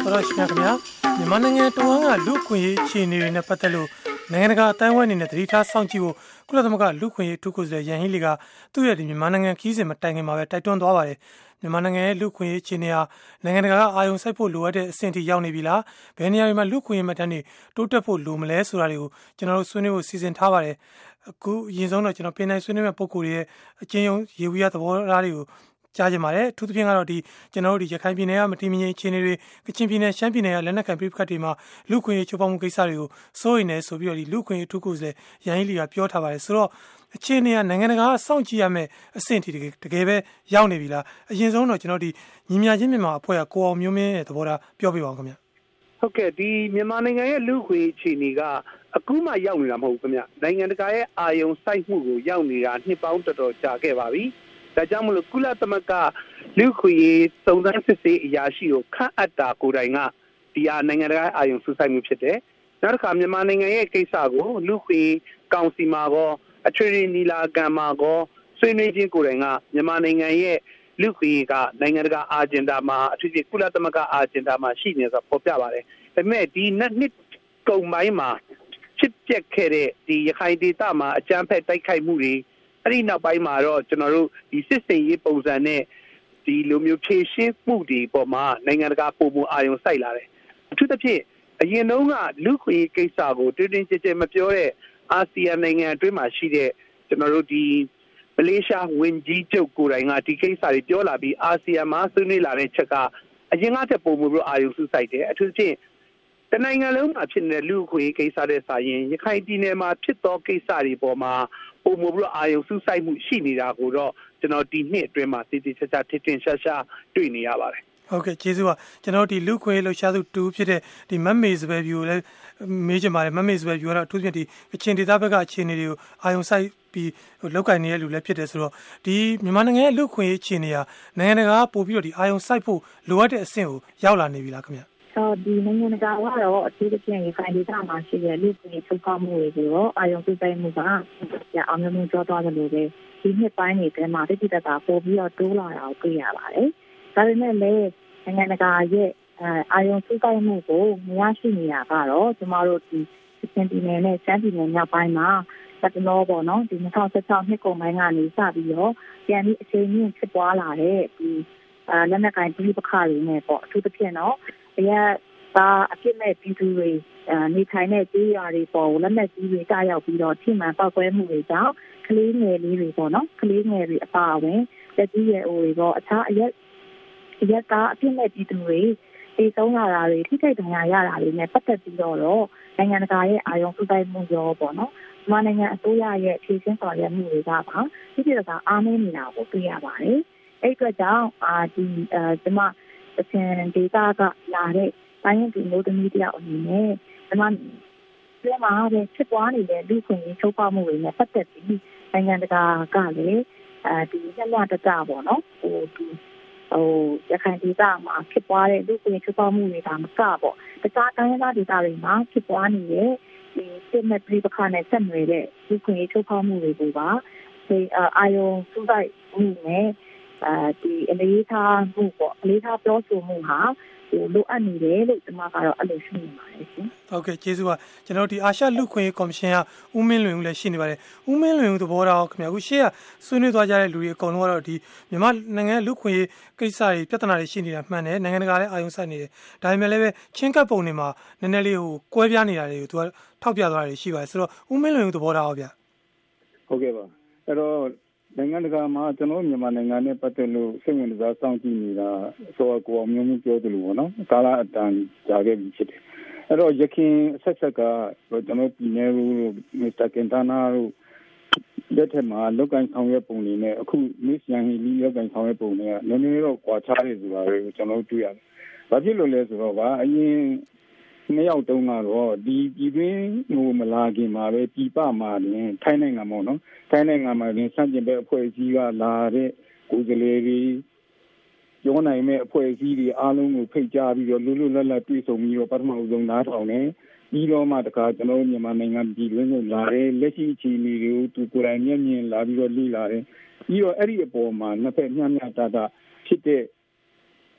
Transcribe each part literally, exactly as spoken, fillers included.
တော်တော်ရှင်ခင်ဗျာမြန်မာနိုင်ငံတဝန်းကလူခွင့်ရေးအခြေအနေတွေနဲ့ပတ်သက်လို့နိုင်ငံတကာအတိုင်းအဝိုင်းအနေနဲ့သတိထားစောင့်ကြည့်ဖို့ကုလသမဂ္ဂလူခွင့်ရေးအထူးကိုယ်စားလှယ်ယန်ဟီလီကသူ့ရဲ့ဒီမြန်မာနိုင်ငံခီးစဉ်မတိုင်ခင်မှာပဲတိုက်တွန်းသွားပါတယ်မြန်မာနိုင်ငံရဲ့လူခွင့်ရေးအခြေအနေဟာနိုင်ငံတကာကအာရုံစိုက်ဖို့လိုအပ်တဲ့အဆင့်ထိရောက်နေပြီလားဘယ်နေရာတွေမှာလူခွင့်ရေးမှတ်တမ်းတွေတိုးတက်ဖို့လိုမလဲဆိုတာတွေကိုကျွန်တော်တို့ဆွေးနွေးဖို့စီစဉ်ထားပါတယ်အခုအရင်ဆုံးတော့ကျွန်တော်ပြင်နိုင်ဆွေးနွေးမဲ့ပုံကိုယ်ရဲ့အချင်းယုံရေဝီရသဘောထားတွေကိုကြားကြပါတယ်အထူးသဖြင့်ကတော့ဒီကျွန်တော်တို့ဒီရခိုင်ပြည်နယ်ကမတည်မငြိမ်အခြေအနေတွေကချင်ပြည်နယ်ရှမ်းပြည်နယ်ကလက်နက်ကိုင်ပြိပခတ်တွေမှာလူခွင့်ရေးချိုးဖောက်မှုကိစ္စတွေကိုစိုးရိမ်နေဆိုပြီးတော့ဒီလူခွင့်ရေးအထူးကိုယ်စားလှယ်ရန်ဟီလီကပြောထားပါတယ်ဆိုတော့အခြေအနေကနိုင်ငံတကာကစောင့်ကြည့်ရမယ့်အဆင့်ထိတကယ်တကယ်ပဲရောက်နေပြီလားအရင်ဆုံးတော့ကျွန်တော်ဒီညီမြချင်းမြန်မာအဖွဲ့ကကိုအောင်မျိုးမင်းရဲ့သဘောထားပြောပြပါဦးခင်ဗျဟုတ်ကဲ့ဒီမြန်မာနိုင်ငံရဲ့လူခွင့်ရေးအခြေအနေကအခုမှရောက်နေတာမဟုတ်ဘူးခင်ဗျနိုင်ငံတကာရဲ့အာရုံစိုက်မှုကိုရောက်နေတာနှစ်ပေါင်းတော်တော်ကြာခဲ့ပါပြီဒါကြောင့်မလို့ကုလသမဂ္ဂလူခွင့်ရေးစုံစမ်းစစ်ဆေးအရာရှိကိုခန့်အပ်တာကိုယ်တိုင်ကဒီအားနိုင်ငံတကာအာရုံစူးစိုက်မှုဖြစ်တယ်နောက်တစ်ခါမြန်မာနိုင်ငံရဲ့ကိစ္စကိုလူခွင့်ကောင်စီမှာကောအထွေထွေနီလာခံမှာကောဆွေးနွေးခြင်းကိုယ်တိုင်ကမြန်မာနိုင်ငံရဲ့လူခွင့်ရေးကနိုင်ငံတကာအာဂျင်ဒါမှာအထူးသဖြင့်ကုလသမဂ္ဂအာဂျင်ဒါမှာရှိနေဆိုပေါ်ပြပါတယ်ဒါပေမဲ့ဒီနှစ်ကုန်ပိုင်းမှာဖြစ်ပျက်ခဲ့တဲ့ဒီရခိုင်ဒေသမှာအကြမ်းဖက်တိုက်ခိုက်မှုတွေအဲ့ဒီနောက်ပိုင်းမှာတော့ကျွန်တော်တို့ဒီစစ်စင်ရေးပုံစံနဲ့ဒီလိုမျိုးဖြည့်ရှင်းမှုတွေပေါ်မှာနိုင်ငံတကာပုံမှန်အာရုံစိုက်လာတယ်အထူးသဖြင့်အရင်တုန်းကလူခွင့်ရေးကိစ္စကိုတွင်တွင်ကျယ်ကျယ်မပြောတဲ့အာဆီယံနိုင်ငံအတွင်းမှာရှိတဲ့ကျွန်တော်တို့ဒီမလေးရှားဝန်ကြီးချုပ်ကိုယ်တိုင်ကဒီကိစ္စတွေပြောလာပြီးအာဆီယံမှာဆွေးနွေးလာတဲ့ချက်ကအရင်ကတည်းကပုံမှန်ပြီးအာရုံစူးစိုက်တယ်အထူးသဖြင့်တနိုင်ငံလုံးမှာဖြစ်နေတဲ့လူခွင့်ရေးကိစ္စတဲ့ဆိုရင်ရခိုင်ပြည်နယ်မှာဖြစ်သောကိစ္စတွေပေါ်မှာပုံမှန်ပြီးအာရုံစူးစိုက်မှုရှိနေတာကိုတော့ကျွန်တော်ဒီနှစ်အတွင်းမှာတည်တည်ချာချာထင်ထင်ရှားရှားတွေ့နေရပါတယ်ဟုတ်ကဲ့ကျေးဇူးပါကျွန်တော်ဒီလူခွင့်လှူရှားသူတူဖြစ်တဲ့ဒီမတ်မေစပယ်ဗျူကိုလည်းမေးချင်ပါတယ်မတ်မေစပယ်ဗျူကတော့အထူးသဖြင့်ဒီအချင်းဒေသဘက်ကအခြေအနေတွေကိုအာရုံစိုက်ပြီးလောက်ကင်နေတဲ့လူလည်းဖြစ်တယ်ဆိုတော့ဒီမြန်မာနိုင်ငံရဲ့လူခွင့်ရေးအခြေအနေဟာနိုင်ငံတကာပို့ပြီးတော့ဒီအာရုံစိုက်ဖို့လိုအပ်တဲ့အဆင့်ကိုရောက်လာနေပြီလားခင်ဗျအော်ဒီနိုင်ငံတကာကတော့အထူးသဖြင့်ရခိုင်ဒေသမှာရှိတဲ့လူခွင့်ချုပ်ကောက်မှုတွေကိုတော့အာရုံပြုစိုက်မှုကအောင်မြင်မှုကြောသွားတယ်လို့ပဲဒီနှစ်ပိုင်းတွေထဲမှာတိတိကျကျပို့ပြီးတော့တိုးလာတာကိုတွေ့ရပါတယ်ဒါပေမဲ့လည်းနိုင်ငံတကာရဲ့အာရုံပြုစိုက်မှုကိုမရရှိနေတာကတော့ကျမတို့ဒီစင်တီနယ်နဲ့စမ်းတီနယ်မြောက်ပိုင်းမှာတက်တော့ပေါ့နော်ဒီ၂၀၁၆နှစ်ကုန်ပိုင်းကနေစပြီးတော့ပြန်ပြီးအချိန်မြင့်ဖြစ်ပွားလာတဲ့ဒီအာလက်နက်ကိုင်ပြည်ပခါတွေနဲ့ပေါ့အထူးသဖြင့်တော့အရသာအဖြစ်မဲ့ပြည်သူတွေနေထိုင်တဲ့ဒေသတွေပေါ်လက်နက်ကြီးတွေတာရောက်ပြီးတော့ထိမှန်ပောက်ကွဲမှုတွေကြောင့်ကလေးငယ်လေးတွေပေါ့နော်ကလေးငယ်တွေအပါအဝင်တက်ကြီးရဲ့အိုတွေတော့အခြားအရက်အရက်သားအဖြစ်မဲ့ပြည်သူတွေအေးဆုံးလာတာတွေထိခိုက်ဒဏ်ရာရတာတွေနဲ့ပတ်သက်ပြီးတော့နိုင်ငံတကာရဲ့အာရုံစူးစိုက်မှုရောပေါ့နော်မြန်မာနိုင်ငံအစိုးရရဲ့ဖြည့်ဆင်းဆောင်ရွက်မှုတွေကပါဒီပြတာအားနည်းနေတာကိုတွေ့ရပါတယ်အဲ့အတွက်ကြောင့်အာဒီအဲဒီမှာအချင်းဒေတာကလာတဲ့တိုင်းရင်းသူမျိုးသမီးတယောက်အနေနဲ့ဒီမှာဒီမှာပဲဖြစ်ပွားနေတဲ့လူခွင့်ရေးချုပ်ပေါက်မှုတွေနဲ့ပတ်သက်ပြီးနိုင်ငံတကာကလည်းအဲဒီညှက်တကြပေါ့နော်ဟိုဒီဟိုရခိုင်ဒေသမှာဖြစ်ပွားတဲ့လူခွင့်ချုပ်ပေါက်မှုတွေကမကပေါ့တခြားတိုင်းရင်းသားဒေသတွေမှာဖြစ်ပွားနေတဲ့ဒီစစ်မဲ့ပြည်ပခါနဲ့ဆက်နွယ်တဲ့လူခွင့်ချုပ်ပေါက်မှုတွေကိုပါဒီအာယုံစုလိုက်မှုနဲ့အဲဒီအလေးထားမှုပေါ့အလေးထားပြောဆိုမှုဟာဟိုလိုအပ်နေတယ်လို့ကျွန်မကတော့အဲ့လိုရှိနေပါတယ်ရှင်ဟုတ်ကဲ့ကျေးဇူးပါကျွန်တော်ဒီအာရှလူခွင့်ကော်မရှင်ကဦးမင်းလွင်ဦးလည်းရှိနေပါတယ်ဦးမင်းလွင်ဦးသဘောထားခင်ဗျာအခုရှေ့ကဆွေးနွေးသွားကြတဲ့လူတွေအကုန်လုံးကတော့ဒီမြန်မာနိုင်ငံလူခွင့်ကိစ္စတွေပြဿနာတွေရှိနေတာမှန်တယ်နိုင်ငံတကာလည်းအာရုံစိုက်နေတယ်ဒါပေမဲ့လည်းပဲချင်းကပ်ပုံတွေမှာနည်းနည်းလေးဟိုကွဲပြားနေတာတွေကိုသူကထောက်ပြသွားတာတွေရှိပါတယ်ဆိုတော့ဦးမင်းလွင်ဦးသဘောထားဟုတ်ဗျာဟုတ်ကဲ့ပါအဲ့တော့နိုင်ငံတကာမှာကျွန်တော်မြန်မာနိုင်ငံနဲ့ပတ်သက်လို့စိတ်ဝင်စားစောင့်ကြည့်နေတာဆိုတော့ကိုအောင်မျိုးမျိုးပြောသလိုပေါ့နော်ကာလအတန်ကြာခဲ့ပြီဖြစ်တယ်အဲ့တော့ရခိုင်အဆက်ဆက်ကကျွန်တော်ပြည်နယ်လို့မစ္စတာကင်တာနာတို့လက်ထက်မှာလောက်ကင်ဆောင်ရွက်ပုံတွေနဲ့အခုမစ္စယန်ဟီလီလောက်ကင်ဆောင်ရွက်ပုံတွေကနည်းနည်းတော့ကွာခြားတယ်ဆိုတာကိုကျွန်တော်တွေ့ရတယ်။ဘာဖြစ်လို့လဲဆိုတော့ဗာအရင်နှစ်ယောက်တုန်းကတော့ဒီပြည်တွင်းဟိုမလာခင်မှာပဲပြည်ပမှာတင်ထိုင်းနိုင်ငံပေါ့နော်ထိုင်းနိုင်ငံမှာတင်စန့်ကျင်ဘက်အဖွဲ့အစည်းကလာတဲ့ကိုယ်စားလှယ်တွေပြောနိုင်မဲ့အဖွဲ့အစည်းတွေအားလုံးကိုဖိတ်ကြားပြီးတော့လွတ်လွတ်လပ်လပ်တွေ့ဆုံပြီးတော့ပထမဆုံးနားထောင်တယ်ပြီးတော့မှတခါကျွန်တော်မြန်မာနိုင်ငံပြည်တွင်းကိုလာတယ်လက်ရှိအခြေအနေတွေကိုသူကိုယ်တိုင်မျက်မြင်လာပြီးတော့လေ့လာတယ်ပြီးတော့အဲ့ဒီအပေါ်မှာနှစ်ဖက်မျှမျှတတဖြစ်တဲ့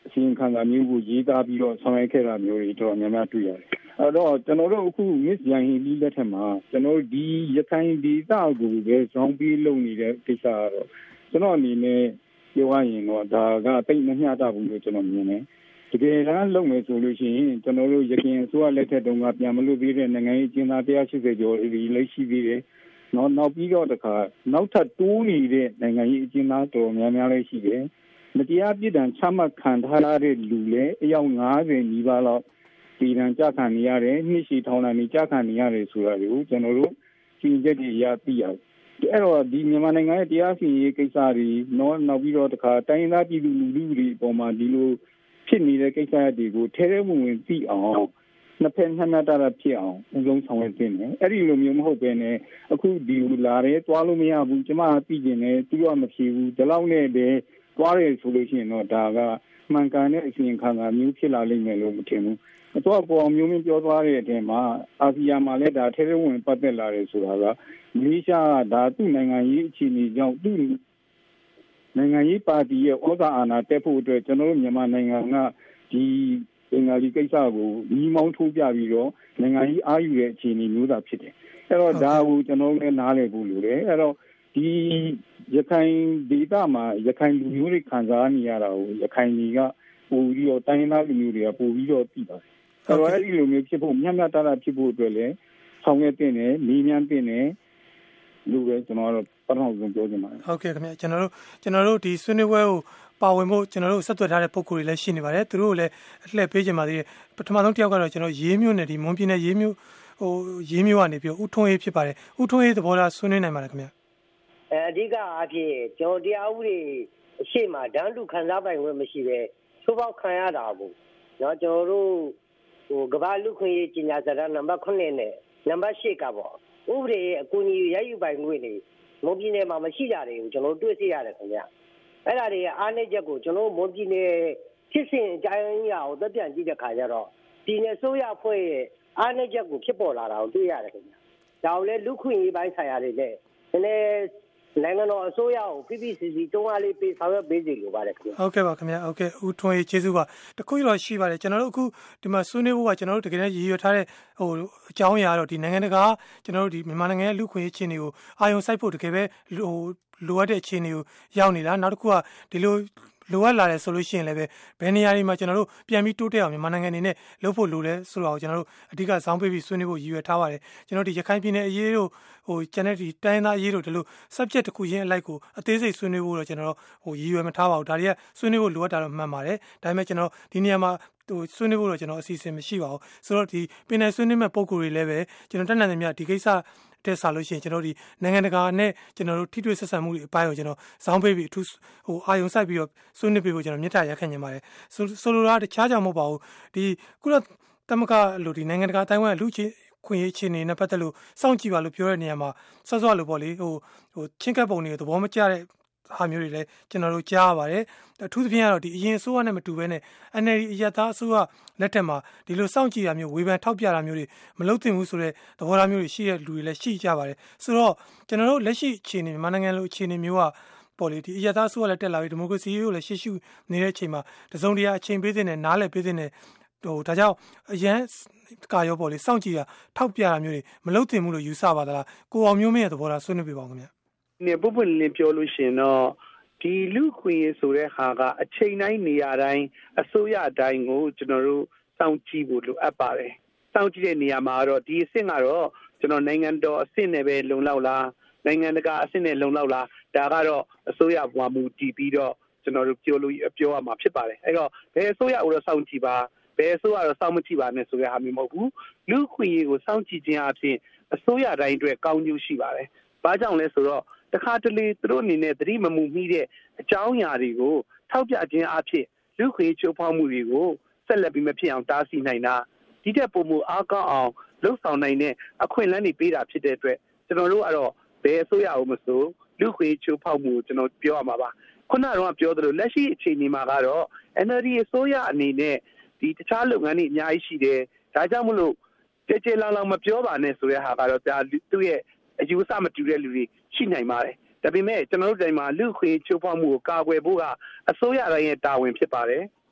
အစီရင်ခံစာမျိုးကိုရေးသားပြီးတော့ဆောင်ရွက်ခဲ့တာမျိုးတွေတော့များများတွေ့ရတယ်အဲ့တော့ကျွန်တော်တို့အခု Miss Yang Hee လက်ထက်မှာကျွန်တော်ဒီရခိုင်ဒေသကိုပဲဇောင်းပြီးလုပ်နေတဲ့ကိစ္စကတော့ကျွန်တော်အနေနဲ့ပြောရရင်တော့ဒါကတိတ်မမျှတဘူးလို့ကျွန်တော်မြင်တယ်တကယ်တမ်းလုပ်မယ်ဆိုလို့ရှိရင်ကျွန်တော်တို့ရခိုင်အစိုးရလက်ထက်တုန်းကပြန်မလို့သေးတဲ့နိုင်ငံရေးကျင်းသားone hundred eightyကျော်ဒီလက်ရှိသေးတယ်နောက်နောက်ပြီးတော့တခါနောက်ထပ်တိုးနေတဲ့နိုင်ငံရေးအကျဉ်းသားတော်များများလည်းရှိတယ်မတရားပြစ်ဒဏ်ချမှတ်ခံထားရတဲ့လူလည်းအယောက်fiftyနီးပါးလောက်ပြည်ဒဏ်ကြခံနေရတယ်နှစ်ရှည်ထောင်ဒဏ်ကြခံနေရတယ်ဆိုတာကိုကျွန်တော်တို့ရှင်းချက်တွေရသိရတယ်အဲ့တော့ဒီမြန်မာနိုင်ငံရဲ့တရားစီရင်ရေးကိစ္စတွေနောက်နောက်ပြီးတော့တခါတိုင်းရင်းသားပြည်သူလူထုတွေအပေါ်မှာဒီလိုဖြစ်နေတဲ့ကိစ္စတွေကိုထဲထဲဝင်ဝင်သိအောင်နှစ်ဖက်နှမ်းတရဖြစ်အောင်အဆုံးဆောင်ရွက်တင်တယ်အဲ့ဒီလိုမျိုးမဟုတ်ဘဲနဲ့အခုဒီလာရဲသွားလို့မရဘူးကျမသိကျင်တယ်သူကမဖြစ်ဘူးဒီလောက်နဲ့ပဲသွားရဲဆိုလို့ရှိရင်တော့ဒါကမှန်ကန်တဲ့အစီရင်ခံစာမျိုးဖြစ်လာလိမ့်မယ်လို့မထင်ဘူးအတော့ပေါ်မျိုးမျိုးပြောသွားတဲ့အချိန်မှာအာဆီယံမှာလည်းဒါထဲထဲဝင်ပတ်သက်လာတယ်ဆိုတာကမလေးရှားကဒါသူ့နိုင်ငံရေးအခြေအနေကြောင့်သူ့နိုင်ငံရေးပါတီရဲ့ဩဇာအာဏာတက်ဖို့အတွက်ကျွန်တော်တို့မြန်မာနိုင်ငံကဒီအင်္ဂါလီကိစ္စကိုညီမောင်းထိုးပြပြီးတော့နိုင်ငံရေးအားယူတဲ့အခြေအနေမျိုးသာဖြစ်တယ်အဲ့တော့ဒါကိုကျွန်တော်လည်းနားလည်ဖို့လိုတယ်အဲ့တော့ဒီရခိုင်ဒေသမှာရခိုင်လူမျိုးတွေခံစားနေရတာကိုရခိုင်တွေကပိုပြီးတော့တိုင်းရင်းသားလူမျိုးတွေကပိုပြီးတော့သိပါတယ်အဲ့တော့အဲ့ဒီလိုမျိုးဖြစ်ဖို့မျှမျှတတဖြစ်ဖို့အတွက်လည်းဆောင်ရွက်တင်တယ်နေမြန်းတင်တယ်လူပဲကျွန်တော်တို့ပထမဆုံးပြောချင်ပါတယ်ဟုတ်ကဲ့ခင်ဗျကျွန်တော်တို့ကျွန်တော်တို့ဒီဆွေးနွေးပွဲကိုပါဝင်ဖို့ကျွန်တော်တို့ဆက်သွယ်ထားတဲ့ပုံကိုယ်တွေလည်းရှိနေပါတယ်သူတို့လည်းအလှည့်ပေးကြပါသေးတယ်ပထမဆုံးတစ်ယောက်ကတော့ကျွန်တော်ရေးမျိုးနဲ့ဒီမွန်ပြည်နယ်ရေးမျိုးဟိုရေးမျိုးကနေပြီးဦးထွန်းရေးဖြစ်ပါတယ်ဦးထွန်းရေးသဘောထားဆွေးနွေးနိုင်ပါတယ်ခင်ဗျအဲအဓိကအဖြစ်ကျွန်တော်တရားဥပဒေအရှိမဒန်းလူခံစားပိုင်ခွင့်မရှိပဲသို့ပေါက်ခံရတာကိုเนาะကျွန်တော်တို့ဟိုကမ္ဘာလူခွင့်ရေးကြီးညာစာတမ်းနံပါတ်nineနဲ့နံပါတ်eightကပေါ့ဥပဒေအကူအညီရယူပိုင်ခွင့်တွေမွန်ပြည်နယ်မှာမရှိကြတယ်ကိုကျွန်တော်တွေ့သိရတယ်ခင်ဗျအဲ့ဒါတွေအားနည်းချက်ကိုကျွန်တော်မွန်ပြည်နယ်ဖြစ်စဉ်အကြိုင်းအရာကိုသက်ပြန်ကြည့်တဲ့ခါကျတော့ပြည်နယ်ဆိုရဖွဲ့ရဲ့အားနည်းချက်ကိုဖြစ်ပေါ်လာတာကိုတွေ့ရတယ်ခင်ဗျဒါကိုလည်းလူခွင့်ရေးပိုင်းဆိုင်ရာတွေနဲ့နည်းနည်းနိုင်ငံတော်အစိုးရကို P P C C တုံးအားလေးပေးဆောင်ရွက်ပေးစီလိုပါတယ်ခင်ဗျဟုတ်ကဲ့ပါခင်ဗျဟုတ်ကဲ့ဦးထွန်းရေးကျေးဇူးပါတခုတော့ရှိပါတယ်ကျွန်တော်တို့အခုဒီမှာဆွေးနွေးဖို့ကကျွန်တော်တို့တကယ်လည်းရည်ရွယ်ထားတဲ့ဟိုအကြောင်းအရာတော့ဒီနိုင်ငံတကာကျွန်တော်တို့ဒီမြန်မာနိုင်ငံရဲ့လူခွင့်ရေးအခြေအနေကိုအာရုံစိုက်ဖို့တကယ်ပဲဟိုလိုအပ်တဲ့အခြေအနေကိုရောက်နေလားနောက်တစ်ခုကဒီလိုလိုအပ်လာတယ်ဆိုလို့ရှိရင်လည်းပဲဘယ်နေရာတွေမှာကျွန်တော်တို့ပြန်ပြီးတိုးတက်အောင်မြန်မာနိုင်ငံအနေနဲ့လုပ်ဖို့လိုလဲဆိုတော့ကျွန်တော်တို့အဓိကဇောင်းပေးပြီးဆွေးနွေးဖို့ရည်ရွယ်ထားပါတယ်ကျွန်တော်ဒီရခိုင်ပြည်နယ်အရေးတို့ဟိုကျန်တဲ့ဒီတိုင်းသားအရေးတို့ဒီလို subject တစ်ခုချင်းအလိုက်ကိုအသေးစိတ်ဆွေးနွေးဖို့တော့ကျွန်တော်ဟိုရည်ရွယ်မထားပါဘူးဒါတွေကဆွေးနွေးဖို့လိုအပ်တာတော့မှန်ပါတယ်ဒါပေမဲ့ကျွန်တော်ဒီနေရာမှာဟိုဆွေးနွေးဖို့တော့ကျွန်တော်အစီအစဉ်မရှိပါဘူးဆိုတော့ဒီပင်နယ်ဆွေးနွေးမဲ့ပုံကိုယ်တွေလည်းပဲကျွန်တော်တက်နိုင်တယ်မြတ်ဒီကိစ္စတဲ့ဆာလို့ရှိရင်ကျွန်တော်ဒီနိုင်ငံတကာနဲ့ကျွန်တော်တို့ထိတွေ့ဆက်ဆံမှုတွေအပိုင်းကိုကျွန်တော်ဇောင်းပေးပြီးအထူးဟိုအာယုံစိုက်ပြီးတော့ဆွေးနွေးပေးဖို့ကျွန်တော်မြတ်တာရက်ခံနေပါတယ်ဆိုလိုတာတခြားကြောင့်မဟုတ်ပါဘူးဒီကုလသမဂ္ဂလို့ဒီနိုင်ငံတကာအတိုင်းအဝိုင်းလူချင်းခွင့်ရေးချင်းနေနဲ့ပတ်သက်လို့စောင့်ကြည့်ပါလို့ပြောတဲ့နေရာမှာဆော့ဆော့လို့ပေါ့လေဟိုဟိုချင်းကပ်ပုံတွေသဘောမကျတဲ့ဟာမျိုးတွေလည်းကျွန်တော်တို့ကြားရပါတယ်အထူးသဖြင့်ကတော့ဒီအရင်အစိုးရနဲ့မတူဘဲနဲ့ N L D အရပ်သားအစိုးရလက်ထက်မှာဒီလိုစောင့်ကြည့်တာမျိုးဝေဖန်ထောက်ပြတာမျိုးတွေမလုပ်သင့်ဘူးဆိုတဲ့သဘောထားမျိုးတွေရှိတဲ့လူတွေလည်းရှိကြပါတယ်ဆိုတော့ကျွန်တော်တို့လက်ရှိအခြေအနေမြန်မာနိုင်ငံလိုအခြေအနေမျိုးကပေါ်လေဒီအရပ်သားအစိုးရလက်တက်လာပြီးဒီမိုကရေစီကိုလည်းရှေ့ရှုနေတဲ့အချိန်မှာတစုံတရာအချိန်ပေးတဲ့နဲ့နားလည်ပေးတဲ့နဲ့ဟိုဒါကြောင့်အရန်ကာရောပေါ်လေစောင့်ကြည့်တာထောက်ပြတာမျိုးတွေမလုပ်သင့်ဘူးလို့ယူဆပါသလားကိုအောင်မျိုးမင်းရဲ့သဘောထားဆွေးနွေးပြပါဦးခင်ဗျနေပုပ္ပလင်းပြောလို့ရှိရင်တော့ဒီလူခွင့်ရေးဆိုတဲ့ဟာကအချိန်တိုင်းနေရာတိုင်းအစိုးရတိုင်းကိုကျွန်တော်တို့စောင့်ကြည့်ဖို့လိုအပ်ပါတယ်စောင့်ကြည့်တဲ့နေရာမှာတော့ဒီအဆင့်ကတော့ကျွန်တော်နိုင်ငံတော်အဆင့်နဲ့ပဲလုံလောက်လားနိုင်ငံတကာအဆင့်နဲ့လုံလောက်လားဒါကတော့အစိုးရဘဝမူတည်ပြီးတော့ကျွန်တော်တို့ပြောလို့ပြောရမှာဖြစ်ပါတယ်အဲ့တော့ဘယ်အစိုးရကိုတော့စောင့်ကြည့်ပါဘယ်အစိုးရတော့စောင့်မကြည့်ပါနဲ့ဆိုတဲ့ဟာမျိုးမဟုတ်ဘူးလူခွင့်ရေးကိုစောင့်ကြည့်ခြင်းအပြင်အစိုးရတိုင်းအတွက်ကောင်းကျိုးရှိပါတယ်ဘာကြောင့်လဲဆိုတော့တခါတလေသူတို့အနေနဲ့သတိမမူမိတဲ့အကြောင်းအရာတွေကိုထောက်ပြခြင်းအဖြစ်လူခွင့်ချိုးဖောက်မှုတွေကိုဆက်လက်ပြီးမဖြစ်အောင်တားဆီးနိုင်တာဒီတဲ့ပုံမူအားကောင်းအောင်လှုပ်ဆောင်နိုင်တဲ့အခွင့်အလမ်းတွေပေးတာဖြစ်တဲ့အတွက်ကျွန်တော်တို့ကတော့ဘယ်အစိုးရအောင်မဆိုလူခွင့်ချိုးဖောက်မှုကျွန်တော်ပြောရမှာပါခုနကတော့ပြောသလိုလက်ရှိအခြေအနေမှာကတော့ N L D အစိုးရအနေနဲ့ဒီတခြားလုပ်ငန်းတွေအများကြီးရှိတယ်ဒါကြောင့်မလို့ကြဲကြဲလောင်လောင်မပြောပါနဲ့ဆိုတဲ့ဟာကတော့ဒါသူ့ရဲ့အယူအဆမတူတဲ့လူတွေရှိနိုင်ပါတယ်ဒါပေမဲ့ကျွန်တော်တို့တိုင်းမှာလူခွင့်ချိုးဖောက်မှုကိုကာကွယ်ဖို့ကအစိုးရတိုင်းရဲ့တာဝန်ဖြစ်ပါတယ်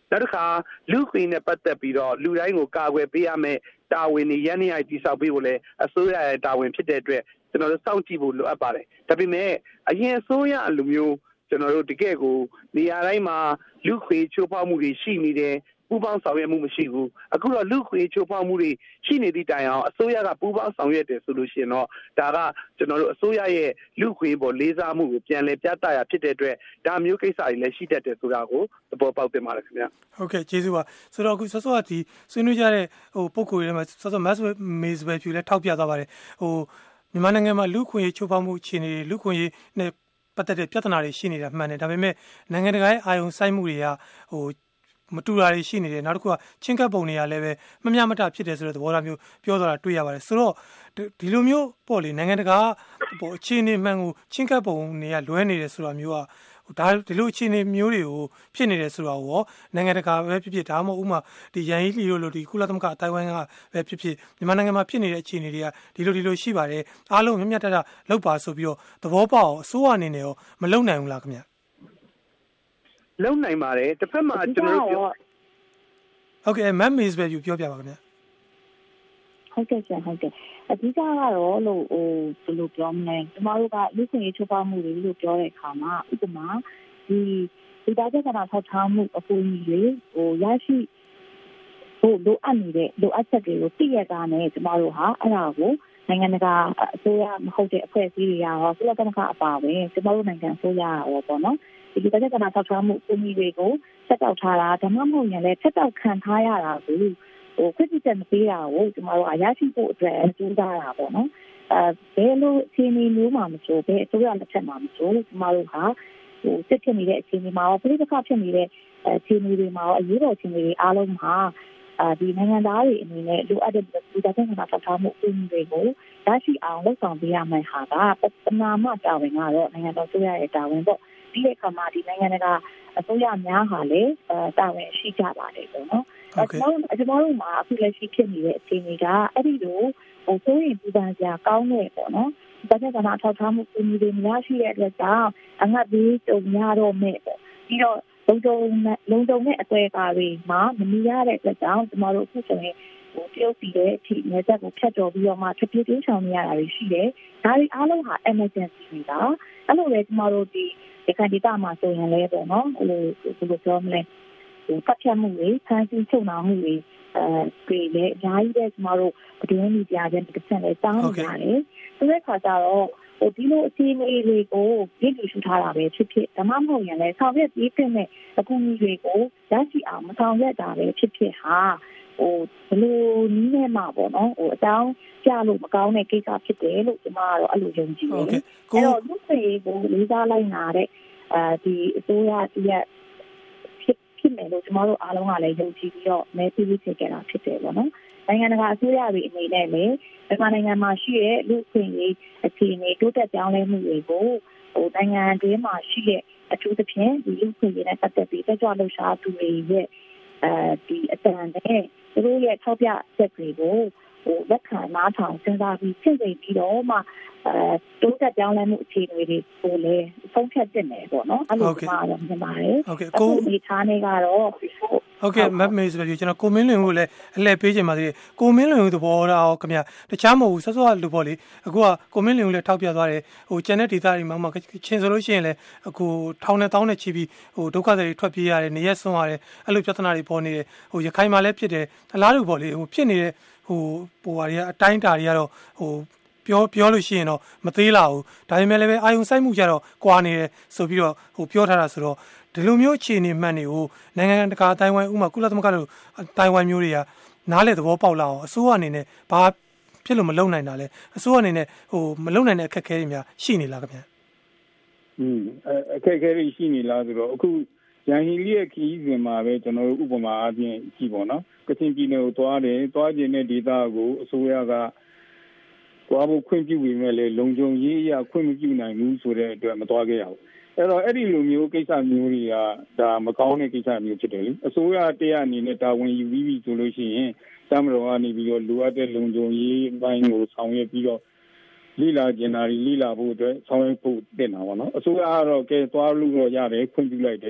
နောက်တစ်ခါလူခွေနဲ့ပတ်သက်ပြီးတော့လူတိုင်းကိုကာကွယ်ပေးရမယ်တာဝန်တွေရန်နေရတိဆောက်ပေးဖို့လဲအစိုးရရဲ့တာဝန်ဖြစ်တဲ့အတွက်ကျွန်တော်တို့စောင့်ကြည့်ဖို့လိုအပ်ပါတယ်ဒါပေမဲ့အရင်အစိုးရအလိုမျိုးကျွန်တော်တို့တကယ်ကိုနေရာတိုင်းမှာလူခွေချိုးဖောက်မှုတွေရှိနေတယ်ပူးပေါင်းဆောင်ရွက်မှုမရှိဘူးအခုတော့လူခွေချိုးဖောက်မှုတွေရှိနေသည့်တိုင်အောင်အစိုးရကပူးပေါင်းဆောင်ရွက်တယ်ဆိုလို့ရှိရင်တော့ဒါကကျွန်တော်တို့အစိုးရရဲ့လူခွေပေါ်လေးစားမှုကိုပြန်လည်ပြသရဖြစ်တဲ့အတွက်ဒါမျိုးကိစ္စတွေလည်းရှိတတ်တယ်ဆိုတာကိုသဘောပေါက်တင်ပါတယ်ခင်ဗျာဟုတ်ကဲ့ကျေးဇူးပါဆိုတော့အခုဆော့ဆော့ကဒီဆွေးနွေးကြတဲ့ဟိုပုံကိုယ်တွေမှာဆော့ဆော့ mass maze ပဲဖြူလဲထောက်ပြသွားပါတယ်ဟိုမြန်မာနိုင်ငံမှာလူခွေချိုးဖောက်မှုအခြေအနေလူခွေနဲ့ပတ်သက်တဲ့ပြဿနာတွေရှိနေတာမှန်တယ်ဒါပေမဲ့နိုင်ငံတကာရဲ့အာရုံစိုက်မှုတွေကဟိုမတူတာတွေရှိနေတယ်နောက်တစ်ခုကချင်းကပ်ပုံတွေကလည်းပဲမမျှမတဖြစ်တယ်ဆိုတဲ့သဘောထားမျိုးပြောသွားတာတွေ့ရပါတယ်ဆိုတော့ဒီလိုမျိုးပေါ့လေနိုင်ငံတကာဟိုအခြေအနေမှန်ကိုချင်းကပ်ပုံတွေကလွဲနေတယ်ဆိုတာမျိုးကဒါဒီလိုအခြေအနေမျိုးတွေကိုဖြစ်နေတယ်ဆိုတာကိုနိုင်ငံတကာပဲဖြစ်ဖြစ်ဒါမှမဟုတ်ဥမာဒီရန်ကြီးလီတို့လိုဒီကုလသမဂ္ဂအတိုင်းဝိုင်းကပဲဖြစ်ဖြစ်မြန်မာနိုင်ငံမှာဖြစ်နေတဲ့အခြေအနေတွေကဒီလိုဒီလိုရှိပါတယ်အားလုံးမြတ်မြတ်တတလောက်ပါဆိုပြီးတော့သဘောပေါက်အောင်အစိုးရအနေနဲ့ရောမလုံနိုင်ဘူးလားခင်ဗျလုံနိုင်ပါတယ်တစ်ဖက်မှာကျွန်တော်တို့ပြောဟုတ်ကဲ့ map maze ပဲပြောပြပါခင်ဗျဟုတ်ကဲ့ဆရာဟုတ်ကဲ့အဓိကကတော့လို့ဟိုဘယ်လိုပြောမလဲကျမတို့ကလူ့ခွင့်ရေးချိုးဖောက်မှုတွေလို့ပြောတဲ့အခါမှာဥပမာဒီဒီသားချက်ကတော့ထောက်ထားမှုအကူအညီတွေဟိုရရှိဟိုလိုအပ်နေတဲ့လိုအပ်ချက်တွေကိုသိရတာနဲ့ကျမတို့ဟာအဲ့ဒါကိုနိုင်ငံတကာအစိုးရမဟုတ်တဲ့အဖွဲ့အစည်းတွေရောကုလသမဂ္ဂအပါအဝင်ကျမတို့နိုင်ငံအစိုးရရောပေါ့နော်ဒီသားချက်ကတော့ထောက်ထားမှုအကူအညီတွေကိုဆက်တောက်ထားတာဒါမှမဟုတ်ရင်လည်းဆက်တောက်ခံထားရတာကိုဟိုခွင့်ပြုချက်မပေးတာကိုကျမတို့အရရှိဖို့အတွက်ကြိုးစားတာပေါ့နော်အဲဘယ်လိုအခြေအနေမျိုးမှမဆိုဘယ်အစိုးရလက်ထက်မှာမဆိုကျမတို့ဟာဟိုစစ်ဖြစ်နေတဲ့အခြေအနေမှာရောပြည်ပခဖြစ်နေတဲ့အခြေအနေတွေမှာရောအရေးပေါ်အခြေအနေတွေအားလုံးမှာအဲဒီနိုင်ငံသားတွေအနေနဲ့လိုအပ်တဲ့ဒီတိုင်းကထောက်ထားမှုအင်းတွေကိုရရှိအောင်လုပ်ဆောင်ပေးရမယ်ဟာကပထမတာဝန်ကတော့နိုင်ငံတော်အစိုးရရဲ့တာဝန်ပေါ့ဒီအခါမှာဒီနိုင်ငံကအစိုးရများဟာလည်းတာဝန်ရှိကြပါတယ်ပေါ့နော်ကျွန်တော်ကျွန်တော်တို့မှာအခုလက်ရှိဖြစ်နေတဲ့အခြေအနေကအဲ့ဒီလိုဟိုဆိုရင်ပူပန်စရာကောင်းနေပေါ့နော်ဒါကြောင့်ကျွန်တော်ထောက်ထားမှုအင်းတွေများရှိတဲ့အတွက်ကြောင့်အငတ်ဘေးကြုံရတော့မဲ့ပေါ့ပြီးတော့လုံခြုံလုံခြုံတဲ့အကွဲအကားတွေမှာမမီရတဲ့အတွက်ကြောင့်ကျွန်တော်တို့အခုဆိုရင်ဟိုတရုတ်ပြည်ရဲ့အထိနယ်စပ်ကိုဖြတ်ကျော်ပြီးတော့မှတပြေးပြေးချောင်နေရတာတွေရှိတယ်ဒါတွေအားလုံးဟာ emergency တွေကအဲ့လိုလေကျွန်တော်တို့ဒီဒီကဒီတာမှာဆိုရင်လည်းပေါ့နော်ဟိုဘယ်လိုပြောမလဲဟိုပတ်ချက်မှုတွေဆန်းစစ်ချုပ်နှောင်မှုတွေအဲပြည်လေအများကြီးပဲကျွန်တော်တို့ပြည်မီဒီယာတွေတစ်ချက်လေးတောင်းနေရတယ်ဆိုတဲ့ခါကျတော့ဟိုဒီလိုအခြေအနေတွေကိုပြည်သူရှုထားတာပဲဖြစ်ဖြစ်ဓမ္မမဟုတ်ရင်လည်းဆောင်ရွက်ပြီးတဲ့အကူအညီတွေကိုရရှိအောင်မဆောင်ရွက်တာပဲဖြစ်ဖြစ်ဟာဟိုဘယ်လိုနည်းနဲ့မှပေါ့နော်ဟိုအတောင်းကြလို့မကောင်းတဲ့ကိစ္စဖြစ်တယ်လို့ကျွန်မကတော့အဲ့လိုယုံကြည်တယ်အဲ့တော့လူ့ခွင့်ရေးကိုလေးစားလိုက်နာတဲ့အဲဒီအစိုးရတည်းဖြစ်မယ်လို့ကျွန်တော်တို့အားလုံးကလည်းယုံကြည်ပြီးတော့မဲပေးပေးခဲ့တာဖြစ်တယ်ပေါ့နော်နိုင်ငံတကာအစိုးရတွေအနေနဲ့လည်းမြန်မာနိုင်ငံမှာရှိတဲ့လူ့ခွင့်ရေးအခြေအနေတိုးတက်ပြောင်းလဲမှုတွေကိုဟိုနိုင်ငံတွင်းမှာရှိတဲ့အထူးသဖြင့်ဒီလူ့ခွင့်ရေးနဲ့ပတ်သက်ပြီးတက်ကြွလှုပ်ရှားသူတွေရဲ့အဲဒီအတန်နဲ့သူတို့ရဲ့ထောက်ပြချက်တွေကိုဟိုလက်ခံနားထောင်စဉ်းစားပြီးပြင်ဆင်ပြီးတော့မှအဲတိုးတက်ပြောင်းလဲမှုအခြေအနေတွေကိုလည်းဖုံးဖြတ်တင်တယ်ပေါ့နော်အဲ့လိုမှတော့မြင်ပါတယ်ဟုတ်ကဲ့ကိုဒီသားနေကတော့ဟုတ်ကဲ့မတ်မေးဆိုပြီးကျွန်တော်ကိုမင်းလွင်ကိုလည်းအလှည့်ပေးချင်ပါသေးတယ်ကိုမင်းလွင်ကိုသဘောထားခင်ဗျတခြားမဟုတ်ဘူးဆော့ဆော့လူပေါ့လေအခုကကိုမင်းလွင်ကိုလည်းထောက်ပြသွားတယ်ဟိုကျန်တဲ့ဒေသတွေမှာမှချင်းဆိုလို့ရှိရင်လည်းအခုထောင်နဲ့တောင်းနဲ့ချီပြီးဟိုဒုက္ခတွေထွက်ပြေးရတယ်နေရက်ဆွန့်ရတယ်အဲ့လိုပြဿနာတွေပေါ်နေတယ်ဟိုရခိုင်မှာလည်းဖြစ်တယ်အလားတူပေါ့လေဟိုဖြစ်နေတဲ့ဟိုဟိုဟာတွေကအတိုင်းတာတွေကတော့ဟိုပြောပြောလို့ရှိရင်တော့မသေးလာဘူးဒါပေမဲ့လည်းပဲအာယုံစိုက်မှုကြတော့ကွာနေတယ်ဆိုပြီးတော့ဟိုပြောထားတာဆိုတော့ဒီလိုမျိုးအခြေအနေမှန်တွေကိုနိုင်ငံတကာအတိုင်းဝိုင်းဥမာကုလသမဂ္ဂလိုအတိုင်းဝိုင်းမျိုးတွေကနားလေသဘောပေါက်လာအောင်အစိုးရအနေနဲ့ဘာဖြစ်လို့မလုပ်နိုင်တာလဲအစိုးရအနေနဲ့ဟိုမလုပ်နိုင်တဲ့အခက်အခဲတွေများရှိနေလားခင်ဗျာอืมအခက်အခဲတွေရှိနေလားဆိုတော့အခုရန်ဟီလီရဲ့ခီးစဉ်မှာပဲကျွန်တော်တို့ဥပမာအပြင်ကြည့်ပေါ့နော်ကချင်ပြည်နယ်ကိုသွားတယ်သွားခြင်းတဲ့ဒေသကိုအစိုးရကသွားဖို့ခွင့်ပြုပြီးမဲ့လေလုံခြုံရေးအရခွင့်မပြုနိုင်ဘူးဆိုတဲ့အတွက်မသွားခဲ့ရဘူးအဲ့တော့အဲ့ဒီလိုမျိုးကိစ္စမျိုးတွေကဒါမကောင်းတဲ့ကိစ္စမျိုးဖြစ်တယ်လေအစိုးရတရားအနေနဲ့တာဝန်ယူပြီးပြီဆိုလို့ရှိရင်တမတော်ကနေပြီးတော့လိုအပ်တဲ့လုံခြုံရေးအပိုင်းကိုဆောင်ရွက်ပြီးတော့လိလာကျင်နာလိလာဖို့အတွက်ဆောင်ရွက်ဖို့တင်တာပေါ့နော်အစိုးရကတော့ကဲသွားလို့တော့ရတယ်ခွင့်ပြုလိုက်တယ်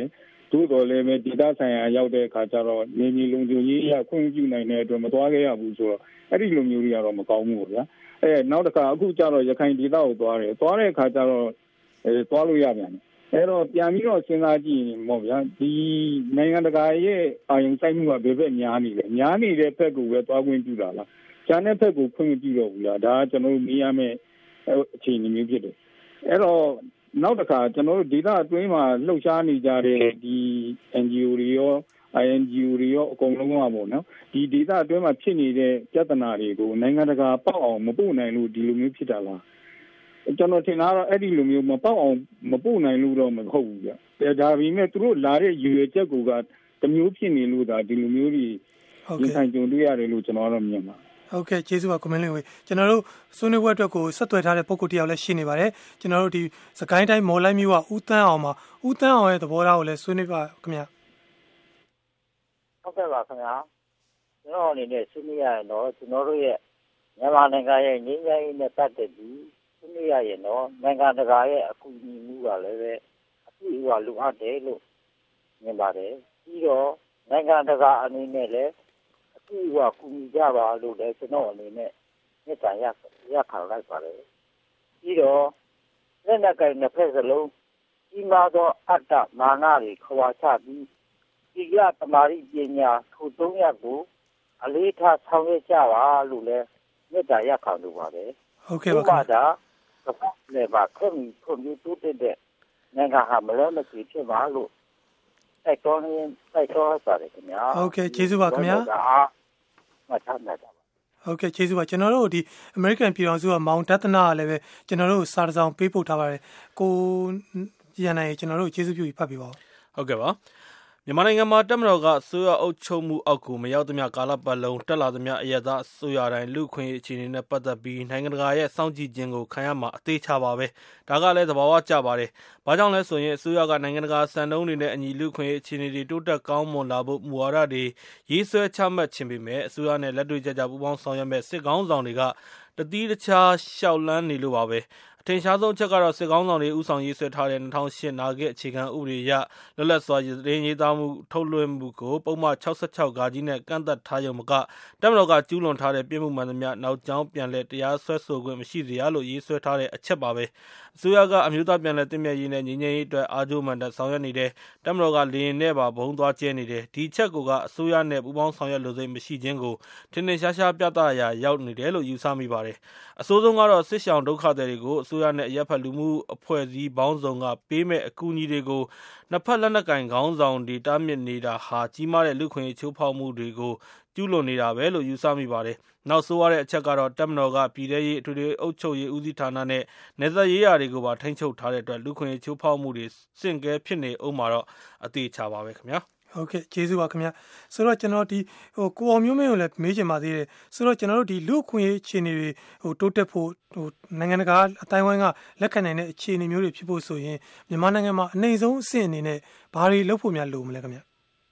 သို့တော်လည်းပဲဒေသဆိုင်ရာရောက်တဲ့အခါကျတော့နေပြည်လုံခြုံရေးအရခွင့်ပြုနိုင်တဲ့အတွက်မသွားခဲ့ရဘူးဆိုတော့အဲ့ဒီလိုမျိုးတွေကတော့မကောင်းဘူးပေါ့ဗျာအဲနောက်တစ်ခါအခုကျတော့ရခိုင်ဒေသကိုသွားတယ်သွားတဲ့အခါကျတော့အဲသွားလို့ရပြန်တယ်အဲ့တော့ပြန်ပြီးတော့စဉ်းစားကြည့်ရင်ပေါ့ဗျာဒီနိုင်ငံတကာရဲ့အာရုံစိုက်မှုကဘယ်ဘက်များနေလဲများနေတဲ့ဘက်ကိုပဲသွားခွင့်ပြုတာလားကျန်တဲ့ဘက်ကိုခွင့်မပြုတော့ဘူးလားဒါကကျွန်တော်တို့မေးရမယ့်အခြေအနေမျိုးဖြစ်တယ်အဲ့တော့နောက်တစ်ခါကျွန်တော်တို့ဒေသအတွင်းမှာလှုပ်ရှားနေကြတဲ့ဒီ N G O တွေရော I N G O တွေရောအကုန်လုံးကပေါ့နော်ဒီဒေသအတွင်းမှာဖြစ်နေတဲ့ပြဿနာတွေကိုနိုင်ငံတကာပေါက်အောင်မပို့နိုင်လို့ဒီလိုမျိုးဖြစ်တာလားကျွန်တော်ထင်တာတော့အဲ့ဒီလိုမျိုးမပေါက်အောင်မပို့နိုင်လို့တော့မဟုတ်ဘူးကြ။ဒါပေမဲ့သူတို့လာတဲ့ရွေချက်ကူကတမျိုးဖြစ်နေလို့ဒါဒီလိုမျိုးတွေရင်ဆိုင်ကြုံတွေ့ရတယ်လို့ကျွန်တော်ကတော့မြင်ပါတယ်ဟုတ်ကဲ့ကျေးဇူးပါကွန်မင်းလင်းဝေကျွန်တော်တို့ဆွေးနွေးပွဲအတွက်ကိုဆက်သွယ်ထားတဲ့ပုံကိုတယောက်လည်းရှိနေပါတယ်ကျွန်တော်တို့ဒီစကိုင်းတိုင်းမော်လိုက်မြို့ကဦးတန်းအောင်မှာဦးတန်းအောင်ရဲ့သဘောထားကိုလည်းဆွေးနွေးပါခင်ဗျဟုတ်ကဲ့ပါခင်ဗျာကျွန်တော်အနေနဲ့ဆွေးနွေးရရင်တော့ကျွန်တော်တို့ရဲ့မြန်မာနိုင်ငံရဲ့ငြိမ်းချမ်းရေးနဲ့ပတ်သက်ပြီးဆွေးနွေးရရင်တော့နိုင်ငံတကာရဲ့အကူအညီမှုကလည်းပဲအပြည့်အဝလိုအပ်တယ်လို့မြင်ပါတယ်ပြီးတော့နိုင်ငံတကာအနေနဲ့လည်းဒီကကူညီကြပါလို့လည်းကျွန်တော်အနေနဲ့မြစ်တာရရခံလိုက်ပါတယ်ပြီးတော့လက်နက်ကင်နှစ်ဖက်စလုံးဒီမှာတော့အတ္တမာနတွေခွာချပြီးဒီကတမာရီပညာထို့သုံးရပ်ကိုအလေးထားဆောင်ရွက်ကြပါလို့လည်းမြစ်တာရခံလို့ပါတယ်ဟုတ်ကဲ့ပါခင်ဗျာဒါလည်းပါခွင့်ခွင့်ပြုတဲ့နိုင်ငံဟာမလို့မဖြစ်ဖြစ်ပါလို့တိုက်တော်နေတိုက်တော်ပါတယ်ခင်ဗျာဟုတ်ကဲ့ကျေးဇူးပါခင်ဗျာမှတ်ထားနိုင်တာပါဟုတ်ကဲ့ကျေးဇူးပါကျွန်တော်တို့ဒီ American ပြည်တော်စုကမောင်ဒသနာကလည်းပဲကျွန်တော်တို့စာတစောင်ပေးပို့ထားပါတယ်ကိုရန်နိုင်ကျွန်တော်တို့ကျေးဇူးပြုပြီးဖတ်ပြပါဦးဟုတ်ကဲ့ပါမြန်မာနိုင်ငံမှာတက်မတော်ကအစိုးရအုပ်ချုပ်မှုအောက်ကိုမရောက်သမျှကာလပတ်လုံးတက်လာသမျှအရသာအစိုးရတိုင်းလူခွင့်အခြေအနေနဲ့ပတ်သက်ပြီးနိုင်ငံတကာရဲ့စောင့်ကြည့်ခြင်းကိုခံရမှာအသေးချပါပဲဒါကလည်းသဘာဝကျပါတယ်ဘာကြောင့်လဲဆိုရင်အစိုးရကနိုင်ငံတကာစံနှုန်းတွေနဲ့အညီလူခွင့်အခြေအနေတွေတိုးတက်ကောင်းမွန်လာဖို့မူဝါဒတွေရေးဆွဲချမှတ်ခြင်းပေမဲ့အစိုးရနဲ့လက်တွေ့ကြကြပူးပေါင်းဆောင်ရွက်မဲ့စစ်ကောင်းဆောင်တွေကတတိတခြားရှောက်လန်းနေလို့ပါပဲအထင်ရှားဆုံးချက်ကတော့စစ်ကောင်းဆောင်တွေဥဆောင်ရေးဆွဲထားတဲ့၂၀၀၈နာဂစ်အခြေခံဥပဒေအရလွတ်လပ်စွာသတင်းရေးသားမှုထုတ်လွှင့်မှုကိုပုံမှန်၆၆ဂါကြီးနဲ့ကန့်သက်ထားရုံမကတပ်မတော်ကကျူးလွန်ထားတဲ့ပြည်မှုမှန်သမျှနောက်ကျောင်းပြန်လဲတရားစွဲဆိုခွင့်မရှိစေရလို့ရေးဆွဲထားတဲ့အချက်ပါပဲအစိုးရကအမျိုးသားပြန်လည်တင်မြတ်ရေးနဲ့ညီညွတ်ရေးအတွက်အားကြိုးမှန်တဲ့ဆောင်ရွက်နေတယ်တပ်မတော်ကလေရင်နဲ့ပါဘုံသွားကျဲနေတယ်ဒီချက်ကအစိုးရနဲ့ပူးပေါင်းဆောင်ရွက်လို့စိတ်မရှိခြင်းကိုထင်ထင်ရှားရှားပြသရာရောက်နေတယ်လို့ယူဆမိပါတယ်အစိုးဆုံးကတော့စစ်ရှောင်ဒုက္ခသည်တွေကိုအစိုးရနဲ့အရက်ဖက်လူမှုအဖွဲ့အစည်းပေါင်းစုံကပေးမဲ့အကူအညီတွေကိုနှစ်ဖက်လက်နက်ကင်ခေါင်းဆောင်တွေတားမြစ်နေတာဟာကြီးမားတဲ့လူခွင့်ချိုးဖောက်မှုတွေကိုကျူးလွန်နေတာပဲလို့ယူဆမိပါတယ်နောက်ဆိုရတဲ့အချက်ကတော့တပ်မတော်ကပြည်ထရေးအထွေထွေအုပ်ချုပ်ရေးဦးစီးဌာနနဲ့နယ်စပ်ရေးရာတွေကိုပါထိန်းချုပ်ထားတဲ့အတွက်လူခွင့်ချိုးဖောက်မှုတွေစင့်ကဲဖြစ်နေအောင်မှာတော့အသေးချပါပဲခင်ဗျာဟုတ်ကဲ့ကျေးဇူးပါခင်ဗျာဆိုတော့ကျွန်တော်ဒီဟိုကိုအောင်မျိုးမင်းကိုလည်းမေးချင်ပါသေးတယ်ဆိုတော့ကျွန်တော်တို့ဒီလူခွင့်ရေးအခြေအနေတွေဟိုတိုးတက်ဖို့ဟိုနိုင်ငံတကာအတိုင်းဝိုင်းကလက်ခံနိုင်တဲ့အခြေအနေမျိုးတွေဖြစ်ဖို့ဆိုရင်မြန်မာနိုင်ငံမှာအနေဆုံးအဆင့်အနေနဲ့ဘာတွေလုပ်ဖို့များလိုမလဲခင်ဗျာ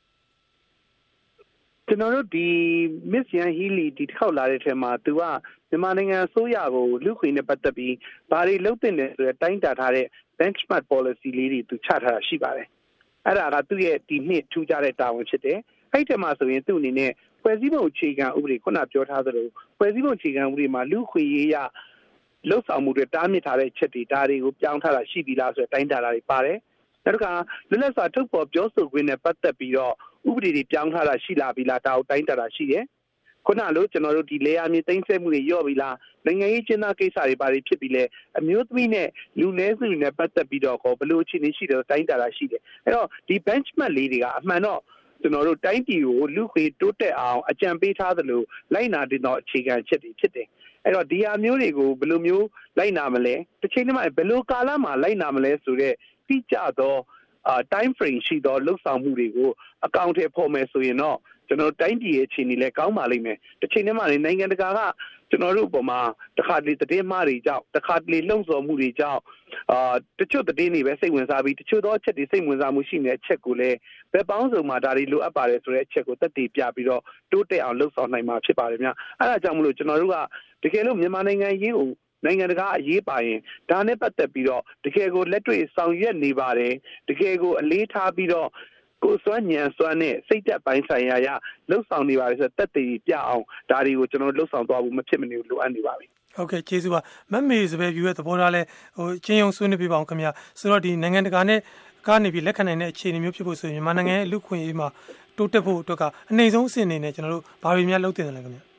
ကျွန်တော်တို့ဒီ Miss Yan Healy ဒီတစ်ခေါက်လာတဲ့ထဲမှာသူကမြန်မာနိုင်ငံအစိုးရကိုလူခွင့်နဲ့ပတ်သက်ပြီးဘာတွေလုပ်တင်တယ်ဆိုတဲ့တိုင်းတာထားတဲ့ benchmark policy လေးတွေသူချထားတာရှိပါတယ်အဲ့ဒါကသူ့ရဲ့ဒီနှစ်ထူးခြားတဲ့တာဝန်ဖြစ်တယ်အဲ့ဒီမှာဆိုရင်သူ့အနေနဲ့ဖွဲ့စည်းပုံအခြေခံဥပဒေခုနပြောထားသလိုဖွဲ့စည်းပုံအခြေခံဥပဒေမှာလူခွင့်ရေးရလှုပ်ဆောင်မှုတွေတားမြစ်ထားတဲ့ချက်တွေဒါတွေကိုပြောင်းထားတာရှိပြီလားဆိုတဲ့တိုင်းတာတာတွေပါတယ်နောက်တစ်ခါလွတ်လပ်စွာထုတ်ဖော်ပြောဆိုခွင့်နဲ့ပတ်သက်ပြီးတော့ဥပဒေတွေပြောင်းထားတာရှိလားပြီလားဒါကိုတိုင်းတာတာရှိတယ်ခုနလိုကျွန်တော်တို့ဒီလေယာမြေတိုင်းဆဲမှုတွေရော့ပြီလားနိုင်ငံရေးကျင်းသားကိစ္စတွေဘာတွေဖြစ်ပြီလဲအမျိုးသမီးနဲ့လူနည်းစုတွေနဲ့ပတ်သက်ပြီးတော့ဘလို့အခြေအနေရှိတယ်တိုင်းတာတာရှိတယ်အဲ့တော့ဒီ benchmark လေးတွေကအမှန်တော့ကျွန်တော်တို့တိုင်းပြည်ကိုလူခွေတိုးတက်အောင်အကြံပေးထားသလိုလိုက်နာတင်တော့အခြေခံချက်တွေဖြစ်တယ်အဲ့တော့ဒီဟာမျိုးတွေကိုဘယ်လိုမျိုးလိုက်နာမလဲတစ်ချိန်တည်းမှာဘယ်လိုကာလမှာလိုက်နာမလဲဆိုတော့တိကျတော့အာ time frame ရှိတော့လှုပ်ဆောင်မှုတွေကိုအကောင့်ထဲပေါ်မယ်ဆိုရင်တော့ကျွန်တော်တိုင်းပြည်ရဲ့အခြေအနေလည်းကောင်းပါလိမ့်မယ်တစ်ချိန်တည်းမှာနိုင်ငံတကာကကျွန်တော်တို့အပေါ်မှာတခါတလေသတင်းမှားတွေကြောင့်တခါတလေလှုံ့ဆော်မှုတွေကြောင့်အာတချို့သတင်းတွေပဲစိတ်ဝင်စားပြီးတချို့သောအချက်တွေစိတ်ဝင်စားမှုရှိနေတဲ့အချက်ကိုလည်းဘယ်ပေါင်းစုံမှာဒါတွေလိုအပ်ပါတယ်ဆိုတဲ့အချက်ကိုသက်သေပြပြီးတော့တိုးတက်အောင်လှုပ်ဆောင်နိုင်မှာဖြစ်ပါတယ်ဗျအဲ့ဒါကြောင့်မလို့ကျွန်တော်တို့ကတကယ်လို့မြန်မာနိုင်ငံရေးကိုနိုင်ငံတကာအရေးပါရင်ဒါနဲ့ပတ်သက်ပြီးတော့တကယ်ကိုလက်တွေ့ဆောင်ရွက်နေပါတယ်တကယ်ကိုအလေးထားပြီးတော့ကိုယ်စွမ်းညံစွမ်းနဲ့စိတ်သက်ပိုင်းဆိုင်ရာရလှုပ်ဆောင်နေပါလေဆိုတက်တည်ပြအောင်ဒါတွေကိုကျွန်တော်လှုပ်ဆောင်သွားဖို့မဖြစ်မနေလိုအပ်နေပါပြီဟုတ်ကဲ့ကျေးဇူးပါမတ်မေစပယ်ဖြူရဲ့သဘောထားလဲဟိုချင်းယုံဆွေးနွေးပြပါအောင်ခင်ဗျာဆိုတော့ဒီနိုင်ငံတကာနဲ့ကနေပြီးလက်ခံနိုင်တဲ့အခြေအနေမျိုးဖြစ်ဖို့ဆိုရင်မြန်မာနိုင်ငံရဲ့လူခွင့်ရေးမှာတိုးတက်ဖို့အတွက်ကအနိုင်ဆုံးအဆင့်အနေနဲ့ကျွန်တော်တို့ဘာတွေများလုပ်တင်တယ်လဲခင်ဗျာ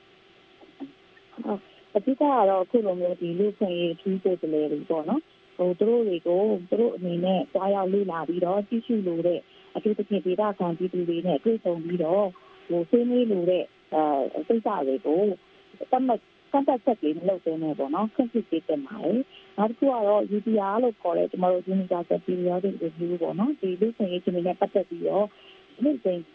ဟုတ်အတိအကျကတော့အခုလိုမျိုးဒီလူခွင့်ရေးထူးကိုယ်တည်းတွေပေါ့နော်ဟိုသူတို့တွေကိုသူတို့အနေနဲ့ကြားရောက်လေ့လာပြီးတော့သိရှိလို့တဲ့အထူးသဖြင့်ဒေတာခံပြည်သူတွေနဲ့တွေ့ဆုံပြီးတော့ဟိုဆွေးနွေးလို့တဲ့အဲစိတ်ဓာတ်တွေကိုတတ်မှတ်စံတက်ချက်တွေမလုပ်သေးနဲ့ပေါ့နော်ခွင့်ပြုပေးတယ်မှာလေနောက်တစ်ခုကတော့ U P R လို့ခေါ်တဲ့ကျွန်တော်တို့ Universal Periodic Review ပေါ့နော်ဒီလူ့ခွင့်ရေးချင်းတွေနဲ့ပတ်သက်ပြီးတော့ဒီစိန်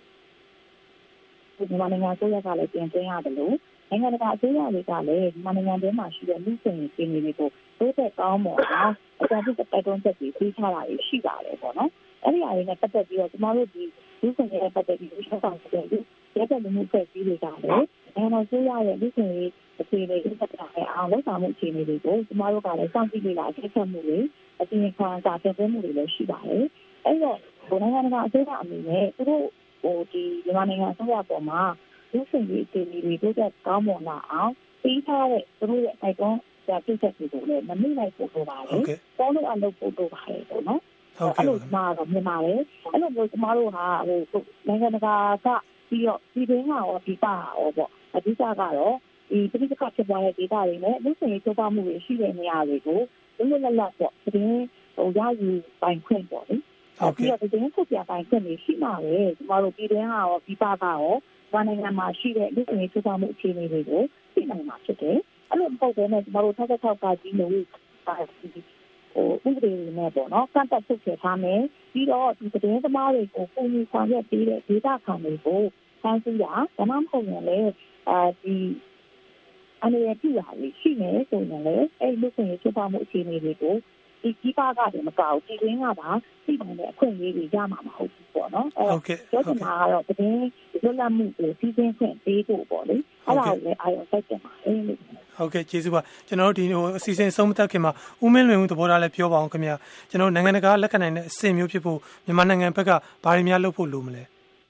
ဒီမှာနိုင်ငံဆိုရကလည်းပြင်သွင်းရတယ်လို့နိုင်ငံတကာအစိုးရတွေကလည်းဒီမှာနိုင်ငံထဲမှာရှိတဲ့လူ့ခွင့်ရေးချင်းတွေကိုတိုးတက်ကောင်းမွန်အောင်အကြံပြုတိုက်တွန်းချက်တွေပေးထားတာရှိပါတယ်ပေါ့နော်အဲ့ဒီအရာတွေနဲ့ပတ်သက်ပြီးတော့ကျွန်တော်တို့ဒီလူ့ခွင့်ရေးနဲ့ပတ်သက်ပြီးရှင်းဆောင်တဲ့ဒီရက်တဲ့လူမှုဖွဲ့စည်းတွေကလည်းနိုင်ငံတော်ဆိုရရဲ့လူ့ခွင့်ရေးအခြေအနေတွေပတ်သက်တဲ့အောင်လုပ်ဆောင်မှုအခြေအနေတွေကိုကျွန်တော်တို့ကလည်းစောင့်ကြည့်နေတာအချက်ချက်မှုတွေအပြင်ခံစာတင်သွင်းမှုတွေလည်းရှိပါတယ်အဲ့တော့ဘုံနိုင်ငံတကာအစိုးရအနေနဲ့သူတို့ဟိုဒီမြန်မာနိုင်ငံအစိုးရပေါ်မှာလူ့ခွင့်ရေးအခြေအနေတွေတိုးတက်ကောင်းမွန်လာအောင်ပြီးထားတဲ့သူတို့ရဲ့တိုက်တွန်းကြပြချက်တွေကိုလည်းမမိလိုက်ဖို့လိုပါတယ်။တောင်းလို့အလုပ်ဖို့လိုပါတယ်ပေါ့နော်။အဲ့လိုမှတော့မြင်ပါတယ်။အဲ့လိုမျိုးကျမတို့ဟာဟိုနိုင်ငံတကာကပြီးတော့ဒီတွင်းကရောဒီပါရောပေါ့အဓိကကတော့ဒီပြည်ပကဖြစ်သွားတဲ့ဒေသတွေနဲ့လူ့ခွင့်ရေးချိုးဖောက်မှုတွေရှိတဲ့နေရာတွေကိုလွတ်လွတ်လပ်လပ်ပေါ့သတင်းဟိုရယူပိုင်ခွင့်ပေါ့လေ။ဟုတ်ကဲ့။ဒီသတင်းထုတ်ပြန်ပိုင်ခွင့်တွေရှိမှာပဲကျမတို့ဒီတွင်းကရောဒီပါကရောဘာနိုင်ငံမှာရှိတဲ့လူ့ခွင့်ရေးချိုးဖောက်မှုအခြေအနေတွေကိုသိနိုင်မှာဖြစ်တယ်။အဲ့လိုပုံစံနဲ့ကျမတို့ထောက်ထောက်ကကြီးလို့ပါဟိုဥပဒေတွေနဲ့ပေါ့နော်ကန့်သက်ထုတ်ပြန်ထားမယ်ပြီးတော့ဒီသတင်းသမားတွေကိုပုံမှန်ဆောင်ရွက်ပေးတဲ့ဒေတာခံတွေကိုဖန်ဆီးတာဒါမှမဟုတ်ရင်လည်းအဲဒီအနေနဲ့ပြရည်ရှိနေဆိုရင်လည်းအဲ့လူ့ခွင့်ရေးချိုးဖောက်မှုအခြေအနေတွေကိုဒီကြီးပါကတည်းကမကောက်ဒီရင်းကပါသိနိုင်တဲ့အခွင့်အရေးတွေရမှာမဟုတ်ဘူးပေါ့နော်အဲ့တော့ပြောချင်တာကတော့သတင်းလွတ်လပ်မှုကိုစီးစင်းခွင့်ပေးဖို့ပေါ့လေအဲ့ဒါကိုလည်းအာရုံစိုက်ကြပါအေးလို့ဟုတ်ကဲ့ကျေးဇူးပါကျွန်တော်တို့ဒီဟိုအစီအစဉ်ဆုံးမသက်ခင်မှာဦးမင်းလွင်ဦးသဘောထားလည်းပြောပါအောင်ခင်ဗျာကျွန်တော်နိုင်ငံတကာလက်ခံနိုင်တဲ့အဆင့်မျိုးဖြစ်ဖို့မြန်မာနိုင်ငံဘက်ကဘာတွေများလုပ်ဖို့လိုမလဲ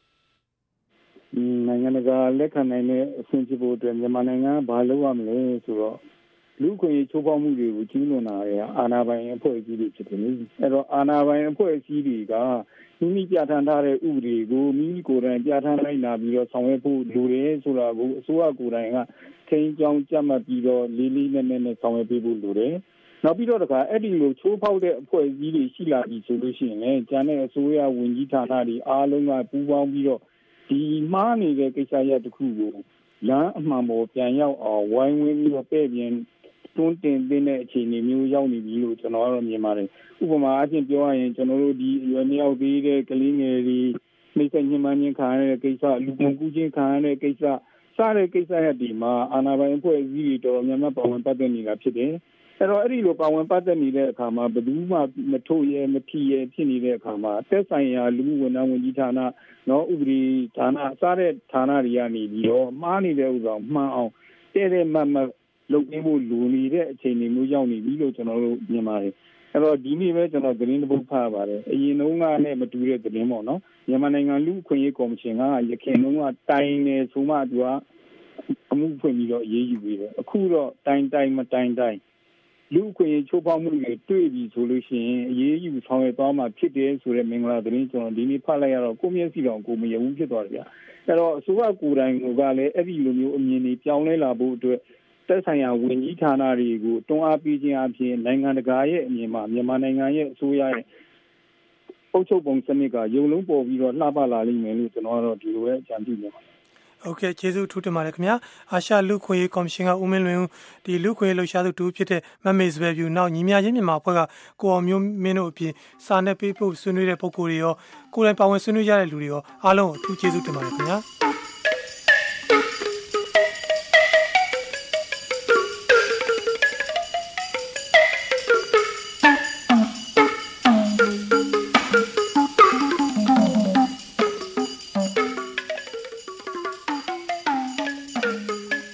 နိုင်ငံတကာလက်ခံနိုင်တဲ့အဆင့်ဖြစ်ဖို့အတွက်မြန်မာနိုင်ငံဘာလုပ်ရမလဲဆိုတော့လူ့ခွင့်ရေးချိုးဖောက်မှုတွေကိုကျူးလွန်တာတွေကအာဏာပိုင်အဖွဲ့အစည်းတွေဖြစ်တယ်လေအဲ့တော့အာဏာပိုင်အဖွဲ့အစည်းတွေကမိမိပြဋ္ဌာန်းထားတဲ့ဥပဒေကိုမိမိကိုယ်တိုင်ပြဋ္ဌာန်းလိုက်နာပြီးတော့ဆောင်ရွက်ဖို့လိုတယ်ဆိုတာကိုအစိုးရကိုယ်တိုင်ကထိန်းကျောင်းကြပ်မတ်ပြီးတော့လေးလေးနက်နက်နဲ့ဆောင်ရွက်ပေးဖို့လိုတယ်နောက်ပြီးတော့တခါအဲ့ဒီလိုချိုးဖောက်တဲ့အဖွဲ့အစည်းတွေရှိလာပြီဆိုလို့ရှိရင်လည်းကျန်တဲ့အစိုးရဝန်ကြီးဌာနတွေအားလုံးကပူးပေါင်းပြီးတော့ဒီမှားနေတဲ့ကိစ္စရပ်တစ်ခုကိုလမ်းအမှန်ပေါ်ပြန်ရောက်အောင်ဝိုင်းဝန်းပြီးတော့ပဲ့ပြင်တွန်းတင်တဲ့အခြေအနေမျိုးရောက်နေပြီလို့ကျွန်တော်ကတော့မြင်ပါတယ်ဥပမာအချင်းပြောရရင်ကျွန်တော်တို့ဒီရွယ်မြောက်သေးတဲ့ကလေးငယ်တွေနှိမ့်ဆက်ညှဉ်းပန်းခြင်းခံရတဲ့ကိစ္စလူကုန်ကူးခြင်းခံရတဲ့ကိစ္စစတဲ့ကိစ္စရပ်တွေမှာအာဏာပိုင်အဖွဲ့အစည်းတွေတော်တော်များများပါဝင်ပတ်သက်နေတာဖြစ်တယ်အဲ့တော့အဲ့ဒီလိုပါဝင်ပတ်သက်နေတဲ့အခါမှာဘယ်သူမှမထုတ်ရဲမထီရဲဖြစ်နေတဲ့အခါမှာတက်ဆိုင်ရာလူမှုဝန်ထမ်းဝန်ကြီးဌာနနော်ဥပဒေဌာနစတဲ့ဌာနတွေကနေပြီးတော့မှားနေတဲ့ဥစ္စာမှန်အောင်တဲ့တဲ့မှတ်မှတ်လုပ်ပေးဖို့လူနေတဲ့အခြေအနေမျိုးရောက်နေပြီလို့ကျွန်တော်တို့မြင်ပါတယ်အဲ့တော့ဒီနေ့ပဲကျွန်တော်သတင်းတစ်ပုဒ်ဖတ်ပါတယ်အရင်တုန်းကနဲ့မတူတဲ့သတင်းပေါ့နော်မြန်မာနိုင်ငံလူ့အခွင့်အရေးကော်မရှင်ကရခိုင်တုန်းကတိုင်နေဆိုမှသူကအမှုဖွင့်ပြီးတော့အေးအေးယူပြီးတယ်အခုတော့တိုင်တိုင်မတိုင်တိုင်လူ့အခွင့်အရေးချိုးဖောက်မှုတွေတွေ့ပြီဆိုလို့ရှိရင်အေးအေးယူဆောင်ရွက်သွားမှာဖြစ်တယ်ဆိုတဲ့မင်္ဂလာသတင်းကျွန်တော်ဒီနေ့ဖတ်လိုက်ရတော့ကိုမျက်စိတော်ကိုမယုံဘူးဖြစ်သွားတယ်ဗျအဲ့တော့အစိုးရကိုယ်တိုင်ကလည်းအဲ့ဒီလိုမျိုးအမြင်တွေပြောင်းလဲလာဖို့အတွက်သက်ဆိုင်ရာဝန်ကြီးဌာနတွေကိုတွန်းအားပေးခြင်းအပြင်နိုင်ငံတကာရဲ့အမြင်မှာမြန်မာနိုင်ငံရဲ့အစိုးရရဲ့အုပ်ချုပ်ပုံစနစ်ကရုံလုံးပေါ်ပြီးတော့လှပလာလိမ့်မယ်လို့ကျွန်တော်ကတော့ဒီလိုပဲအကြံပြုနေပါတယ်။ Okay ကျေးဇူးထူးတင်ပါတယ်ခင်ဗျာ။အာရှလူခွေကော်မရှင်ကဦးမင်းလွင်ဦးဒီလူခွေလှူရှားသူတူဖြစ်တဲ့မမေစပယ်ဖြူနောက်ညီမချင်းမြန်မာအဖွဲ့ကကိုအောင်မျိုးမင်းတို့အပြင်စာနဲ့ပေးဖို့ဆွေးနွေးတဲ့ပုံကိုယ်တွေရောကိုယ်တိုင်ပါဝင်ဆွေးနွေးကြတဲ့လူတွေရောအားလုံးကိုအထူးကျေးဇူးတင်ပါတယ်ခင်ဗျာ။